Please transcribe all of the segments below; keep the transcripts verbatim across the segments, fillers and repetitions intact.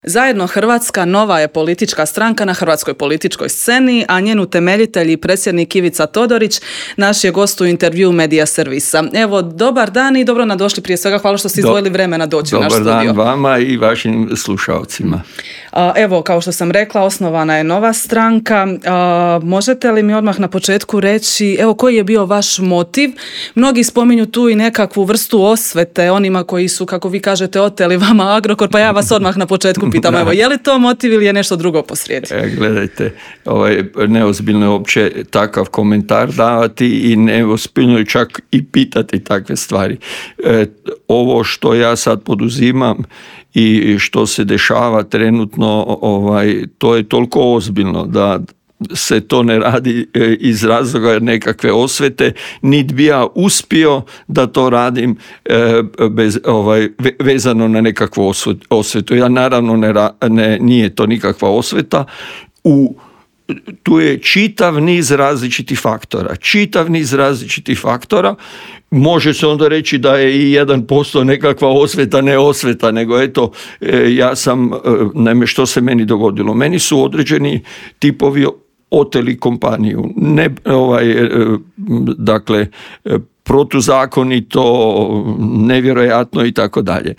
Zajedno Hrvatska nova je politička stranka na hrvatskoj političkoj sceni, a njen utemeljitelj i predsjednik Ivica Todorić naš je gost u intervju Medija Servisa. Evo, dobar dan i dobro nam došli. Prije svega hvala što ste izdvojili vremena doći u naš studio. Dobar dan vama i vašim slušalcima. Evo, kao što sam rekla, osnovana je nova stranka. Možete li mi odmah na početku reći, evo, koji je bio vaš motiv? Mnogi spominju tu i nekakvu vrstu osvete onima koji su, kako vi kažete, oteli vama Agrokor, pa ja vas odmah na početku pitam, evo, je li to motiv ili je nešto drugo posrijedi? E, gledajte, ovaj, neozbiljno je uopće takav komentar davati i neozbiljno je čak i pitati takve stvari. E, ovo što ja sad poduzimam i što se dešava trenutno, ovaj, to je toliko ozbiljno da se to ne radi iz razloga nekakve osvete, niti bi ja uspio da to radim bez, ovaj, vezano na nekakvu osvetu. Ja naravno ne, ne, nije to nikakva osveta. U Tu je čitav niz različitih faktora. Čitav niz različitih faktora. Može se onda reći da je i jedan posto nekakva osveta, ne osveta, nego eto, ja sam, naime, što se meni dogodilo? Meni su određeni tipovi oteli kompaniju. Ne, ovaj, dakle, protuzakonito, nevjerojatno i tako dalje.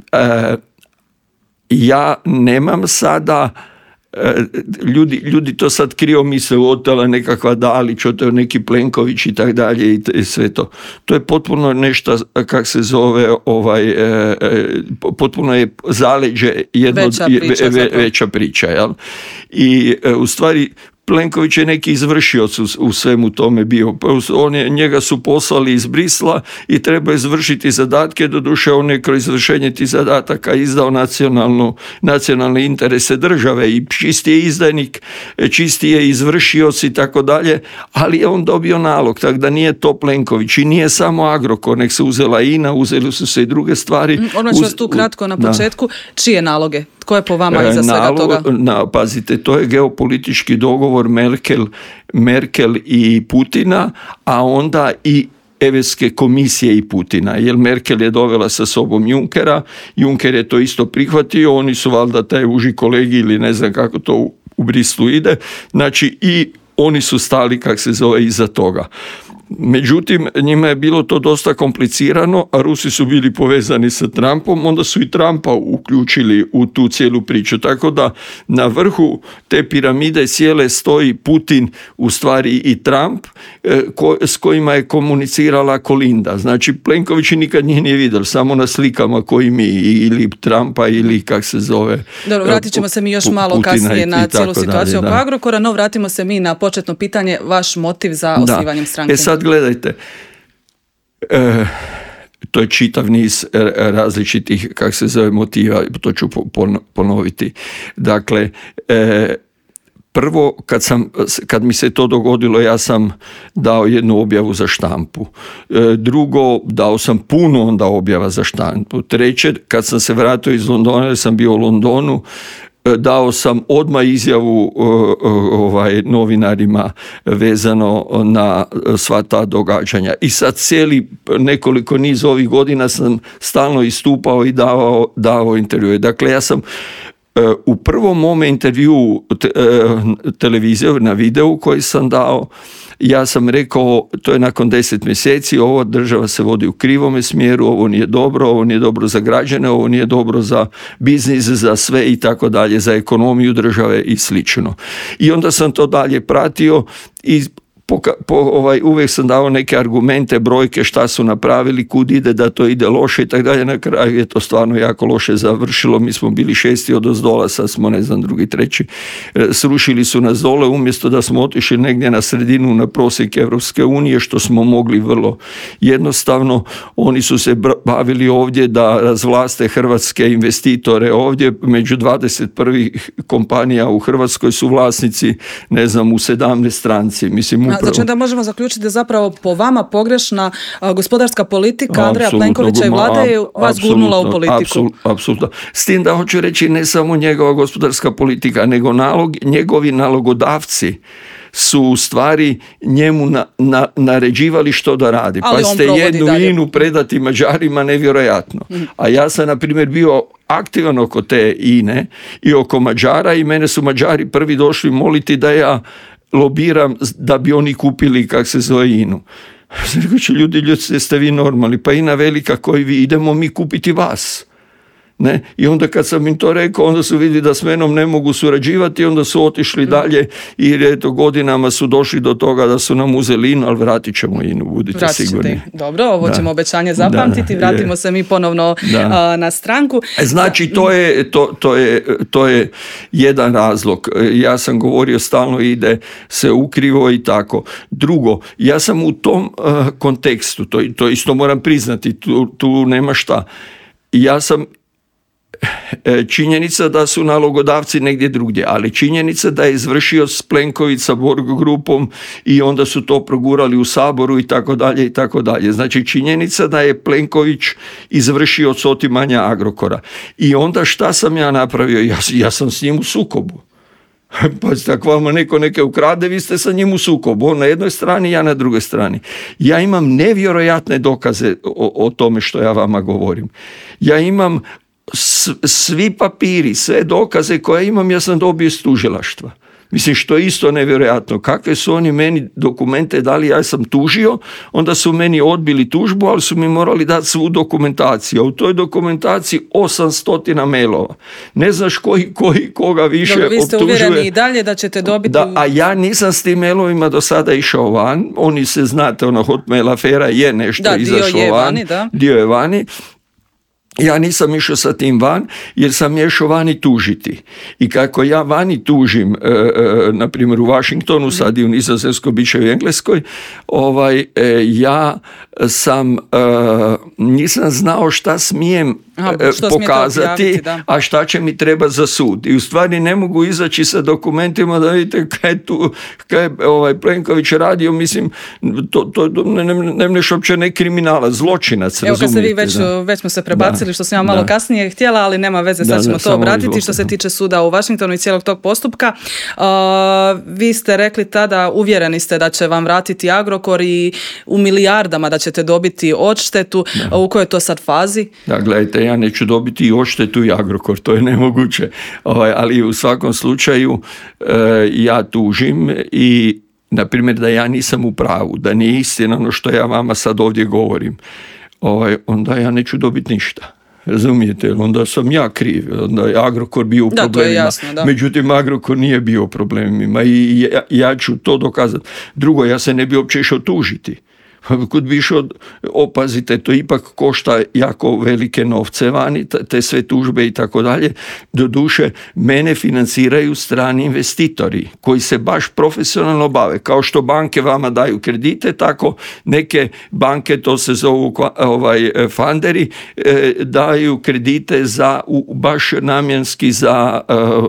Ja nemam sada Ljudi, ljudi to sad krivo misle, otela nekakva Dalić, oteo neki Plenković i tak dalje i sve to. To je potpuno nešto, kak se zove, ovaj, e, potpuno je zaleđe jedno, veća priča. Ve, veća priča jel? I e, u stvari Plenković je neki izvršioc u, u svemu tome bio. On je, njega su poslali iz Brisla i treba izvršiti zadatke, doduše on je kroz izvršenje tih zadataka izdao nacionalnu, nacionalne interese države i čisti je izdajnik, čisti je izvršioc i tako dalje, ali je on dobio nalog, tako da nije to Plenković i nije samo Agrokor, nek se uzela I N A, uzeli su se i druge stvari. Odmah ću vas tu kratko na početku. Da. Čije naloge? Tko je po vama iza svega Nalog, toga? Na, pazite, to je geopolitički dogovor Merkel, Merkel i Putina, a onda i Europske komisije i Putina, jer Merkel je dovela sa sobom Junckera, Juncker je to isto prihvatio, oni su valjda taj uži kolegi ili ne znam kako to u, u Brislu ide, znači i oni su stali, kak se zove, iza toga. Međutim, njima je bilo to dosta komplicirano, a Rusi su bili povezani sa Trumpom, onda su i Trumpa uključili u tu cijelu priču. Tako da na vrhu te piramide cijele stoji Putin, u stvari i Trump, ko, s kojima je komunicirala Kolinda. Znači, Plenković nikad njih nije vidjel, samo na slikama koji mi, ili Trumpa, ili kak se zove. Dobro, vratit ćemo se mi još malo Putina kasnije na cijelu situaciju oko Agrokora, no vratimo se mi na početno pitanje, vaš motiv za osnivanjem stranke. E sad gledajte, e, to je čitav niz različitih, kako se zove, motiva, to ću ponoviti. Dakle, e, prvo, kad, sam, kad mi se to dogodilo, ja sam dao jednu objavu za štampu. E, drugo, dao sam puno onda objava za štampu. Treće, kad sam se vratio iz Londona, jer sam bio u Londonu, dao sam odmah izjavu ovaj, novinarima vezano na sva ta događanja. I sad cijeli nekoliko niz ovih godina sam stalno istupao i davao, davao intervjue. Dakle, ja sam u prvom mome intervju te, televizije na videu koji sam dao, ja sam rekao, to je nakon deset mjeseci, ovo država se vodi u krivome smjeru, ovo nije dobro, ovo nije dobro za građane, ovo nije dobro za biznis, za sve i tako dalje, za ekonomiju države i slično. I onda sam to dalje pratio i Po, po, ovaj, uvijek sam dao neke argumente, brojke, šta su napravili, kud ide, da to ide loše i tako dalje. Na kraju je to stvarno jako loše završilo. Mi smo bili šesti od ozdola, sad smo, ne znam, drugi, treći. Srušili su nas dole, umjesto da smo otišli negdje na sredinu, na prosjek Europske unije, što smo mogli vrlo jednostavno. Oni su se bavili ovdje da razvlaste hrvatske investitore ovdje. Među dvadeset prvih kompanija u Hrvatskoj su vlasnici, ne znam, u sedamnaest stranci. Mislim, upravo. Znači da možemo zaključiti da zapravo po vama pogrešna a, gospodarska politika Andreja Plenkovića i vlade je vas gurnula u politiku. Apsolutno. S tim da hoću reći ne samo njegova gospodarska politika, nego nalog, njegovi nalogodavci su u stvari njemu na, na, naređivali što da radi. Ali pa ste jednu dalje. inu predati Mađarima nevjerojatno. Mm. A ja sam, na primjer, bio aktivan oko te INE i oko Mađara i mene su Mađari prvi došli moliti da ja lobiram da bi oni kupili, kak se zove, INU. Rekao će, ljudi, ljudi, ste vi normalni, pa INA velika koji vi, idemo mi kupiti vas. Ne? I onda kad sam im to rekao, onda su vidjeli da s menom ne mogu surađivati, onda su otišli dalje i eto, godinama su došli do toga da su nam uzeli INU, ali vratit ćemo INU, budite vratit sigurni. Dobro, ovo da. ćemo obećanje zapamtiti, da, vratimo je. se mi ponovno a, na stranku. Znači, to je, to, to, je, to je jedan razlog. Ja sam govorio, stalno ide se ukrivo i tako. Drugo, ja sam u tom uh, kontekstu, to, to isto moram priznati, tu, tu nema šta. Ja sam činjenica da su nalogodavci negdje drugdje, ali činjenica da je izvršio Plenković sa Borg grupom i onda su to progurali u Saboru i tako dalje i tako dalje. Znači činjenica da je Plenković izvršio od otimanja Agrokora. I onda šta sam ja napravio? Ja, ja sam s njim u sukobu. Pa ako vam neko neke ukrade, vi ste sa njim u sukobu. On na jednoj strani, ja na drugoj strani. Ja imam nevjerojatne dokaze o, o tome što ja vama govorim. Ja imam svi papiri, sve dokaze koje imam, ja sam dobio iz tužilaštva. Mislim, što je isto nevjerojatno. Kakve su oni meni dokumente dali, ja sam tužio, onda su meni odbili tužbu, ali su mi morali dati svu dokumentaciju. A u toj dokumentaciji osamsto mailova. Ne znaš koji, koji koga više optužuje. Vi ste optužuje. Uvjereni i dalje da ćete dobiti... Da, a ja nisam s tim mailovima do sada išao van. Oni se, znate, ona Hotmail afera je nešto da, izašlo dio je van. Vani, da. Dio je vani. Ja nisam išao sa tim van, jer sam išao vani tužiti. I kako ja vani tužim, e, e, na primjer u Washingtonu, sad i u Nizozemskoj, bit će u Engleskoj, ovaj, e, ja sam, e, nisam znao šta smijem Aha, što pokazati, a šta će mi treba za sud. I u stvari ne mogu izaći sa dokumentima da vidite kaj tu, kaj ovaj Plenković radio, mislim, to, to ne, ne, ne, ne uopće ne kriminala, zločinac, evo, kad se vi već, već smo se prebacili, da, što sam ja malo da. kasnije htjela, ali nema veze, sad da, ćemo da, to obratiti izvolite. Što se tiče suda u Washingtonu i cijelog tog postupka. Uh, vi ste rekli tada, uvjereni ste da će vam vratiti Agrokor i u milijardama da ćete dobiti odštetu. Da. U kojoj je to sad fazi? Da, gledajte, ja neću dobiti i odštetu i Agrokor, to je nemoguće. Ovaj, ali u svakom slučaju uh, ja tužim i, na primjer, da ja nisam u pravu, da nije istina ono što ja vama sad ovdje govorim, ovaj, onda ja neću dobiti ništa. Razumijete, onda sam ja kriv, onda je Agrokor bio u da, problemima, jasno, da. Međutim Agrokor nije bio u problemima i ja, ja ću to dokazati. Drugo, ja se ne bi uopće išao tužiti. Kud bi išao, opazite, to ipak košta jako velike novce vani, te sve tužbe i tako dalje. Doduše, mene financiraju strani investitori koji se baš profesionalno bave. Kao što banke vama daju kredite, tako neke banke, to se zovu ovaj, funderi, daju kredite za, baš namjenski za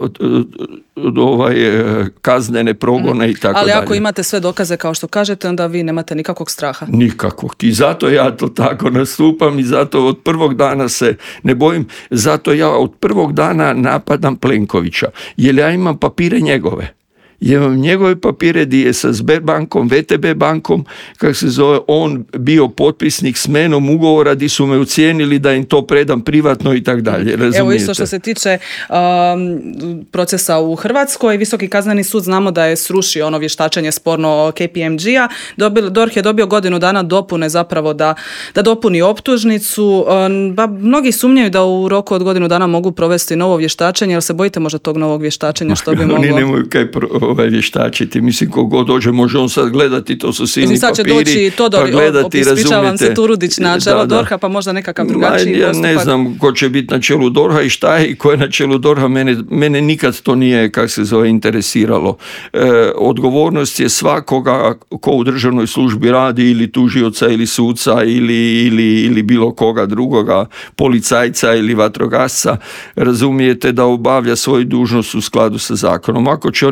ovaj, kaznene progone i tako dalje. Ali ako imate sve dokaze kao što kažete, onda vi nemate nikakvog straha. Nikakvog. I zato ja to tako nastupam i zato od prvog dana se ne bojim, zato ja od prvog dana napadam Plenkovića, jer ja imam papire njegove. Ja imam njegove papire gdje je sa Sberbankom, V T B bankom, kako se zove, on bio potpisnik s menom ugovora gdje su me ucijenili da im to predam privatno i tako dalje. Razumijete? Evo isto što se tiče um, procesa u Hrvatskoj, Visoki kazneni sud znamo da je srušio ono vještačenje sporno K P M G-a. Dobil, D O R H je dobio godinu dana dopune zapravo da, da dopuni optužnicu. Um, ba, mnogi sumnjaju da u roku od godinu dana mogu provesti novo vještačenje, jer se bojite možda tog novog vještačenja što bi moglo... Oni nemaju kaj pro... ovaj vještačiti. Mislim, kogod dođe, može on sad gledati, to su silni sad će papiri, doći Todor, pa gledati, ispričavam se, Turudić na čelo D O R H-a, pa možda nekakav drugačiji ja postupak. Ne znam ko će biti na čelu D O R H-a i šta je i ko je na čelu D O R H-a, mene, mene nikad to nije, kak se zove, interesiralo. E, odgovornost je svakoga ko u državnoj službi radi, ili tužioca, ili suca, ili, ili, ili bilo koga drugoga, policajca ili vatrogasca, razumijete, da obavlja svoju dužnost u skladu sa zakonom. Ako će oni raditi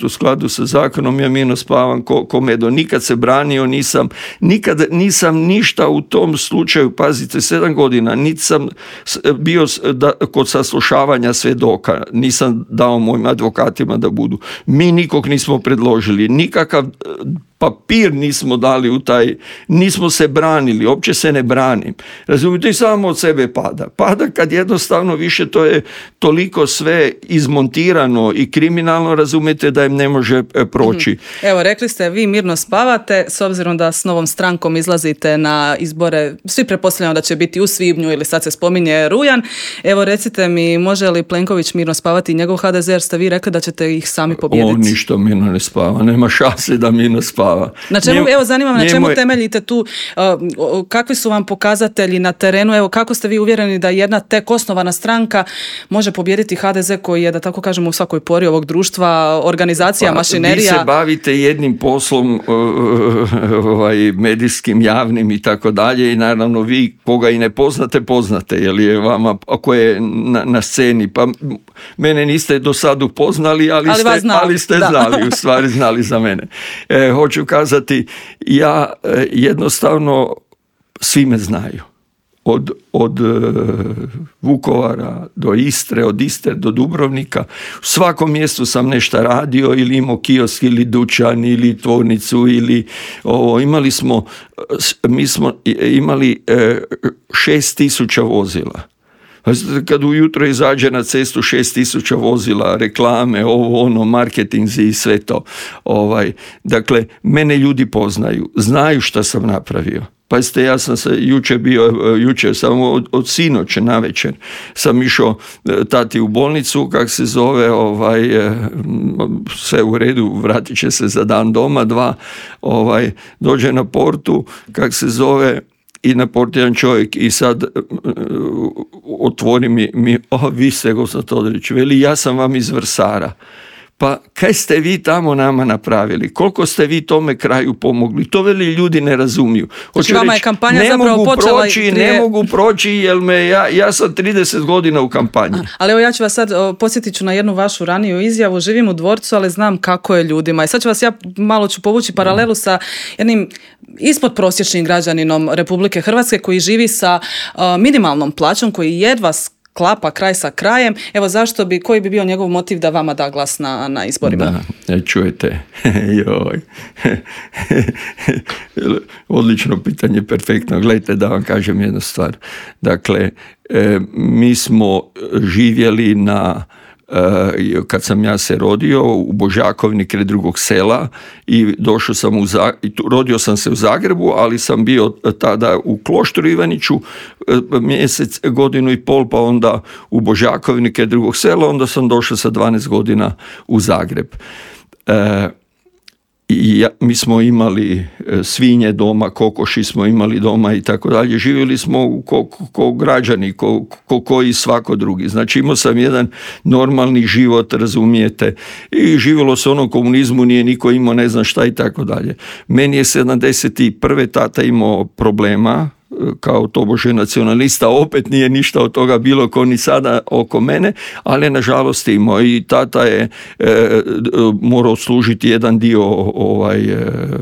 u skladu sa zakonom, ja mirno spavam ko, ko medo. Nikad se branio, nisam, nikad nisam ništa u tom slučaju, pazite, sedam godina, niti sam bio da, kod saslušavanja svjedoka, nisam dao mojim advokatima da budu. Mi nikog nismo predložili, nikakav papir nismo dali u taj, nismo se branili, uopće se ne branim. Razumijete, i samo od sebe pada. Pada kad jednostavno više to je toliko sve izmontirano i kriminalno, razumijete, da im ne može proći. Evo, rekli ste, vi mirno spavate, s obzirom da s novom strankom izlazite na izbore, svi pretpostavljamo da će biti u svibnju ili sad se spominje rujan. Evo, recite mi, može li Plenković mirno spavati i njegov ha de ze, jer ste vi rekli da ćete ih sami pobijediti? On ništa mirno ne spava, nema šanse da mirno spava. Na čemu, Njem, evo zanima me, na čemu temeljite tu, uh, kakvi su vam pokazatelji na terenu, evo kako ste vi uvjereni da jedna tek osnovana stranka može pobijediti ha de ze koji je, da tako kažemo, u svakoj pori ovog društva, organizacija, pa, mašinerija? Vi se bavite jednim poslom uh, ovaj, medijskim, javnim i tako dalje, i naravno vi koga i ne poznate, poznate, jer je vama, ako je na, na sceni, pa mene niste do sad upoznali, ali, ali ste, ali ste znali, u stvari znali za mene. E, hoću kazati, ja jednostavno, svi me znaju. Od, od Vukovara do Istre, od Istre do Dubrovnika. U svakom mjestu sam nešto radio, ili imao kiosk, ili dućan, ili tvornicu, ili ovo. Imali smo, mi smo imali šest tisuća vozila. Kad ujutro izađe na cestu šest tisuća vozila, reklame, ovo, ono, marketinzi i sve to. Ovaj, dakle, mene ljudi poznaju, znaju šta sam napravio. Pazite, ja sam se jučer bio, jučer samo od, od sinoće navečer sam išao tati u bolnicu, kak se zove, ovaj, sve u redu, vratit će se za dan doma, dva, ovaj, dođe na portu, kak se zove, i na portu jedan čovjek i sad uh, otvori mi, mi oh, vi ste gospodin Todorić, veli, ja sam vam iz Vrsara. Pa kaj ste vi tamo nama napravili? Koliko ste vi tome kraju pomogli? To veli ljudi ne razumiju. Hoću vama reći, je kampanja ne zapravo mogu počela proći, prije... ne mogu proći, jer me, ja, ja sam trideset godina u kampanji. A, ali evo, ja ću vas sad, podsjetit ću na jednu vašu raniju izjavu, živim u Dvorcu, ali znam kako je ljudima. I sad ću vas ja malo ću povući paralelu sa jednim ispod prosječnim građaninom Republike Hrvatske koji živi sa uh, minimalnom plaćom, koji jedva klapa kraj sa krajem. Evo, zašto bi, koji bi bio njegov motiv da vama da glas na, na izborima? Da, čujete. Joj. Odlično pitanje, perfektno. Gledajte, da vam kažem jednu stvar. Dakle, e, mi smo živjeli na kad sam ja se rodio u Božjakovini kraj Drugog Sela i došao sam u Zagrebu, rodio sam se u Zagrebu, ali sam bio tada u Kloštru Ivaniću mjesec, godinu i pol, pa onda u Božjakovini kraj Drugog Sela, onda sam došao sa dvanaest godina u Zagreb. E, I ja, mi smo imali svinje doma, kokoši smo imali doma i tako dalje. Živjeli smo ko, ko, ko građani, ko, ko, koji svako drugi. Znači imao sam jedan normalni život, razumijete. I živjelo se ono komunizmu, nije niko imao ne znam šta i tako dalje. Meni je sedamdeset prve tata imao problema, kao tobože nacionalista, opet nije ništa od toga bilo ko ni sada oko mene, ali nažalost imao i tata je e, morao služiti jedan dio ovaj e,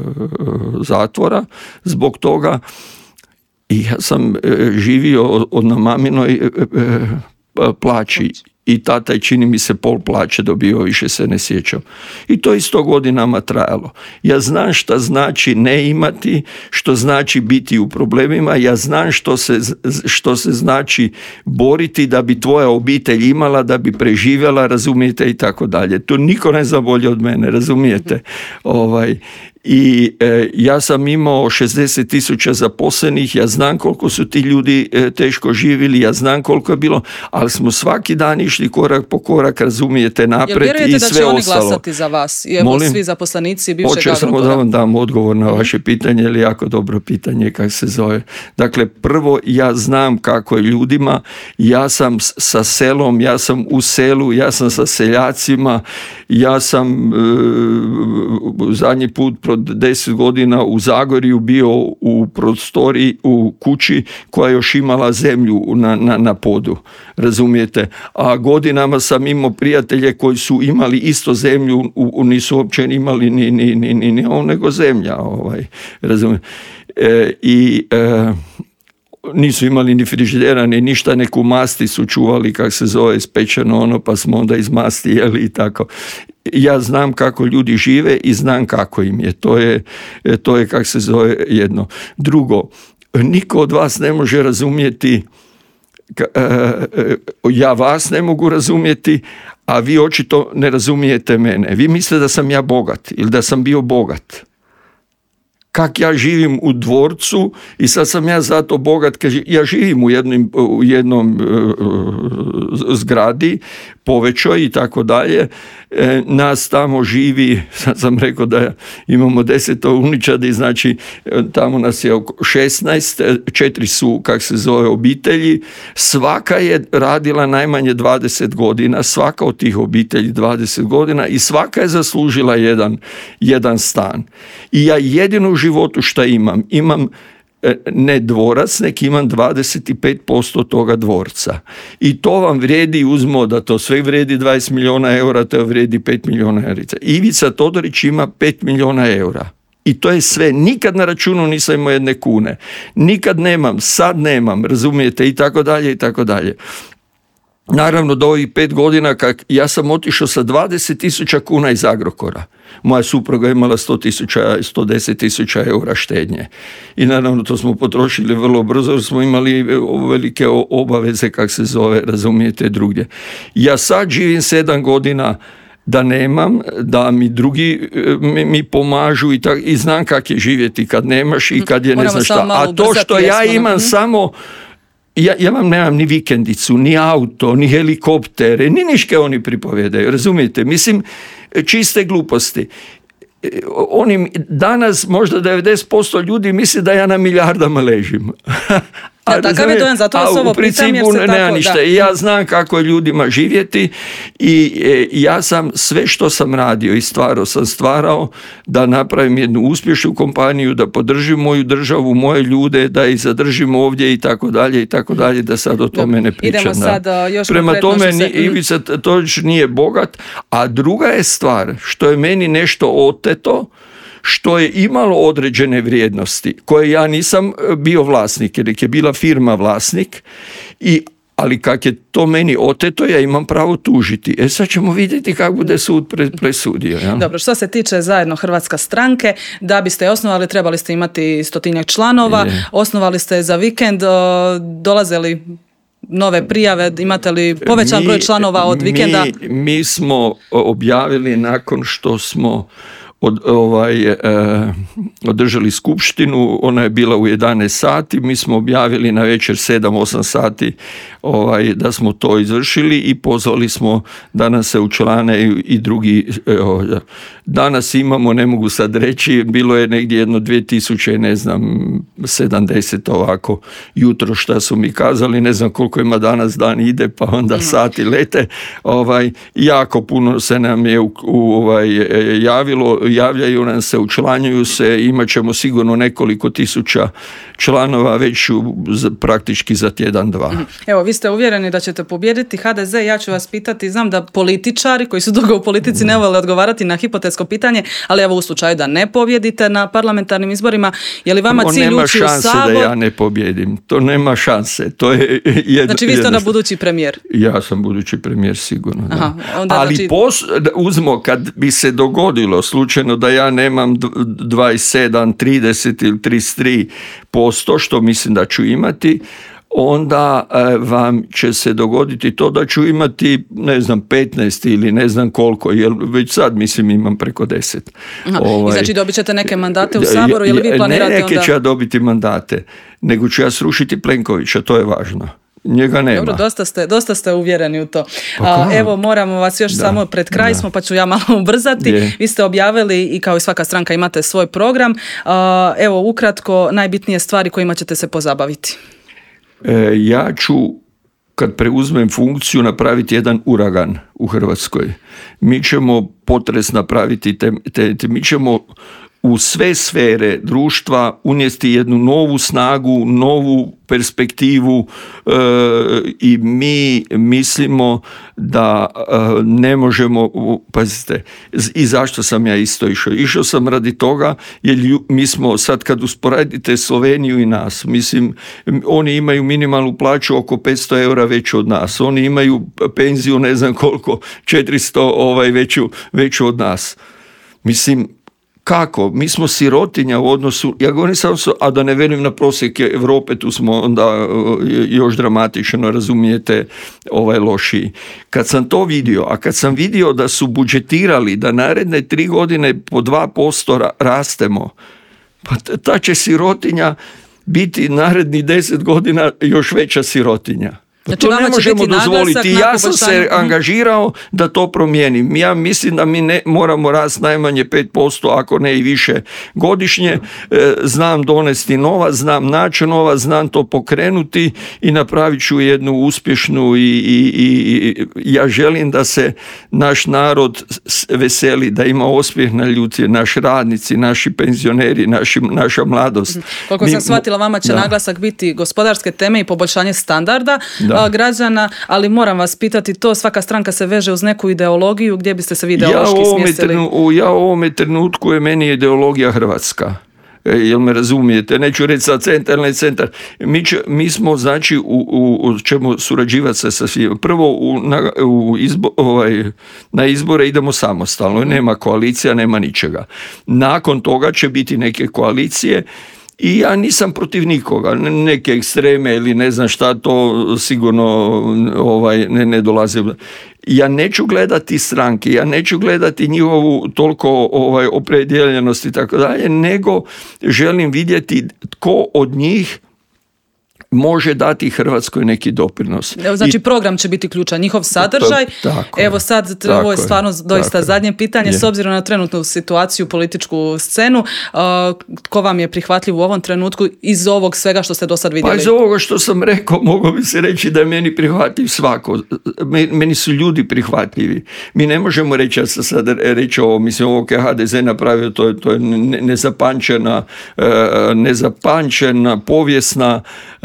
zatvora zbog toga i ja sam e, živio od, od na maminoj e, e, plaći. I tata je, čini mi se, pol plaće dobio, više se ne sjećam. I to isto godinama trajalo. Ja znam šta znači ne imati, što znači biti u problemima, ja znam što se, što se znači boriti da bi tvoja obitelj imala, da bi preživjela, razumijete, i tako dalje. To niko ne zna bolje od mene, razumijete. Ovaj, i e, ja sam imao šezdeset tisuća zaposlenih, ja znam koliko su ti ljudi e, teško živjeli, ja znam koliko je bilo, ali smo svaki dan išli korak po korak, razumijete, napred i sve ostalo. Jel vjerujete da će oni glasati za vas? I evo, svi zaposlenici bivšeg Agrokora. Hoću samo da vam dam odgovor na vaše pitanje, jer je jako dobro pitanje kako se zove. Dakle, prvo, ja znam kako je ljudima, ja sam sa selom, ja sam u selu, ja sam sa seljacima, ja sam e, zadnji put prije deset godina u Zagorju bio u prostoriji, u kući koja još imala zemlju na, na, na podu, razumijete? A godinama sam imao prijatelje koji su imali isto zemlju, u, u, nisu uopće imali ni, ni, ni, ni, ni ovo nego zemlja, ovaj, razumijete? E, I... E, nisu imali ni frižidera ni ništa, neku masti su čuvali, kak se zove, ispečeno ono, pa smo onda iz masti jeli i tako. Ja znam kako ljudi žive i znam kako im je. To je, to je kak se zove, jedno. Drugo, niko od vas ne može razumjeti, ja vas ne mogu razumjeti, a vi očito ne razumijete mene. Vi mislite da sam ja bogat ili da sam bio bogat. Kak ja živim u dvorcu i sad sam ja zato bogat, kaže, ja živim u jednom, u jednom uh, zgradi, povećoj i tako dalje. E, nas tamo živi, sad sam rekao da imamo deset uničadi, znači tamo nas je oko šesnaest, četiri su, kak se zove, obitelji, svaka je radila najmanje dvadeset godina, svaka od tih obitelji dvadeset godina i svaka je zaslužila jedan, jedan stan. I ja jedino u životu šta imam, imam ne dvorac, nek imam dvadeset pet posto toga dvorca. I to vam vrijedi, uzmo da to sve vrijedi dvadeset milijuna eura, to vrijedi pet milijuna eura. Ivica Todorić ima pet milijuna eura. I to je sve. Nikad na računu nisam imao jedne kune. Nikad nemam, sad nemam, razumijete, i tako dalje, i tako dalje. Naravno, do ovih pet godina, kak ja sam otišao sa dvadeset tisuća kuna iz Agrokora. Moja supruga je imala sto tisuća, sto deset tisuća eura štednje. I naravno, to smo potrošili vrlo brzo, jer smo imali velike obaveze, kak se zove, razumijete, drugdje. Ja sad živim sedam godina da nemam, da mi drugi mi, mi pomažu i, tak, i znam kak je živjeti kad nemaš i kad je ne znam šta. A to što ja imam samo... Ja, ja vam nemam ni vikendicu, ni auto, ni helikoptere, ni niške oni pripovedaju, razumijete? Mislim, čiste gluposti. Oni danas možda devedeset posto ljudi misli da ja na milijardama ležim. A, ja, takav je dojem, zato vas ovo pitam jer se tako... nema ništa. Da. Ja znam kako je ljudima živjeti i e, ja sam sve što sam radio i stvarao sam stvarao da napravim jednu uspješnu kompaniju, da podržim moju državu, moje ljude, da ih zadržim ovdje i tako dalje i tako dalje, da sad o tome ne pričam. Idemo sad još Prema tome se... Ivica Todorić nije bogat, a druga je stvar što je meni nešto oteto, što je imalo određene vrijednosti koje ja nisam bio vlasnik, jer je bila firma vlasnik, i, ali kak je to meni oteto, ja imam pravo tužiti. E sad ćemo vidjeti kako bude sud presudio. Ja? Dobro, što se tiče Zajedno Hrvatska stranke, da biste je osnovali, trebali ste imati stotinjak članova, je. Osnovali ste za vikend, dolaze li nove prijave, imate li povećan mi, broj članova od vikenda? Mi, mi smo objavili nakon što smo Od, ovaj, eh, održali skupštinu, ona je bila u jedanaest sati, mi smo objavili na večer sedam osam sati ovaj, da smo to izvršili i pozvali smo da nas se učlane i, i drugi. Eh, danas imamo, ne mogu sad reći, bilo je negdje jedno dvije tisuće, ne znam, sedamdeset ovako jutro šta su mi kazali, ne znam koliko ima danas, dan ide pa onda mm. sati lete. Ovaj, jako puno se nam je u, u, ovaj, javilo, javljaju nam se, učlanjuju se, imat ćemo sigurno nekoliko tisuća članova već u, praktički za tjedan, dva. Evo, vi ste uvjereni da ćete pobijediti ha de ze, ja ću vas pitati, znam da političari koji su dugo u politici ne vole odgovarati na hipotetsko pitanje, ali evo u slučaju da ne pobjedite na parlamentarnim izborima, je li vama cilj ući u Sabor? Nema šanse da ja ne pobjedim, to nema šanse. To je jedno, znači vi ste onda budući premijer? Ja sam budući premijer sigurno. Aha, onda ali znači... pos, uzmo, kad bi se dogodilo slučajno da ja nemam dvadeset sedam, trideset ili trideset tri posto, što mislim da ću imati, onda e, vam će se dogoditi to da ću imati, ne znam, petnaest ili ne znam koliko, jer već sad mislim imam preko deset. Aha, ovaj, i znači dobit ćete neke mandate u Saboru ili vi planirate ne neke onda... ću ja dobiti mandate, nego ću ja srušiti Plenkovića, to je važno. Njega nema. Dobro, dosta ste, dosta ste uvjereni u to. A, evo, moramo vas još da, samo pred kraj da. smo, pa ću ja malo ubrzati. Je. Vi ste objavili i kao i svaka stranka imate svoj program. A, evo, ukratko, najbitnije stvari kojima ćete se pozabaviti. E, ja ću, kad preuzmem funkciju, napraviti jedan uragan u Hrvatskoj. Mi ćemo potres napraviti, te, te, te, mi ćemo u sve sfere društva unijeti jednu novu snagu, novu perspektivu e, i mi mislimo da e, ne možemo, pazite, i zašto sam ja isto išao? Išao sam radi toga jer lju, mi smo sad kad usporedite Sloveniju i nas, mislim, oni imaju minimalnu plaću oko petsto eura veću od nas, oni imaju penziju ne znam koliko, četiristo ovaj, veću, veću od nas. Mislim, kako? Mi smo sirotinja u odnosu, ja govorim samo, a da ne velim na prosjek Europe, tu smo onda još dramatično, razumijete, ovaj lošiji. Kad sam to vidio, a kad sam vidio da su budžetirali da naredne tri godine po dva posto rastemo, pa ta će sirotinja biti naredni deset godina još veća sirotinja. Pa znači, to ne možemo dozvoliti. Ja sam se angažirao da to promijenim. Ja mislim da mi ne moramo rast najmanje pet posto, ako ne i više godišnje. E, znam donesti novac, znam naći novac, znam to pokrenuti i napravit ću jednu uspješnu i, i, i ja želim da se naš narod veseli, da ima osmijeh na ljudje, naši radnici, naši penzioneri, naši, naša mladost. Koliko mi, sam shvatila, vama će da. naglasak biti gospodarske teme i poboljšanje standarda Da. građana, ali moram vas pitati, to svaka stranka se veže uz neku ideologiju, gdje biste se vi ideološki ja smjestili? Trenu, ja u ovome trenutku je meni ideologija Hrvatska. E, jel me razumijete? Neću reći sad centar, ne centar. Mi, će, mi smo, znači, u, u, u ćemo surađivati se sa svima. Prvo, u, na, u izbo, ovaj, na izbore idemo samostalno. Nema koalicija, nema ničega. Nakon toga će biti neke koalicije. I ja nisam protiv nikoga, neke ekstreme ili ne znam šta, to sigurno ovaj, ne, ne dolazi. Ja neću gledati stranke, ja neću gledati njihovu toliko ovaj, opredjeljenost i tako dalje, nego želim vidjeti tko od njih može dati Hrvatskoj neki doprinos. Evo, znači I, program će biti ključan, njihov sadržaj. Tako, Evo sad, tako, ovo je stvarno doista tako, zadnje pitanje, je. S obzirom na trenutnu situaciju, političku scenu, uh, tko vam je prihvatljiv u ovom trenutku iz ovog svega što ste do sad vidjeli? Pa iz ovoga što sam rekao, mogao bi se reći da je meni prihvatljiv svako. Meni su ljudi prihvatljivi. Mi ne možemo reći, ja sam sad reći ovo, mislim, ovo je H D Z napravio, to je, to je nezapančena, nezapančena, povijesna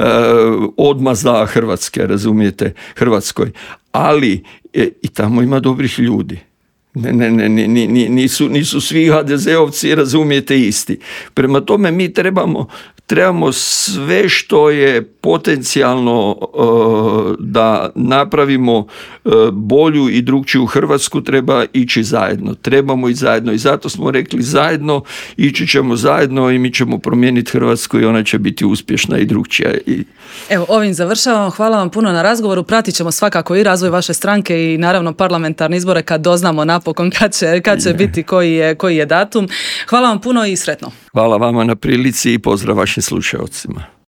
odmazda Hrvatske, razumijete, Hrvatskoj. Ali e, i tamo ima dobrih ljudi. Ne, ne, ne, ne, nisu, nisu svi ha de zeovci, razumijete, isti. Prema tome mi trebamo, trebamo sve što je potencijalno uh, da napravimo uh, bolju i drugčiju Hrvatsku, treba ići zajedno. Trebamo ići zajedno i zato smo rekli zajedno, ići ćemo zajedno i mi ćemo promijeniti Hrvatsku i ona će biti uspješna i drugčija. I... Evo, ovim završavamo. Hvala vam puno na razgovoru. Pratit ćemo svakako i razvoj vaše stranke i naravno parlamentarne izbore kad doznamo napokon kad će, kad će biti koji je, koji je datum. Hvala vam puno i sretno. Hvala vama na prilici i pozdrav vašim slušalcima.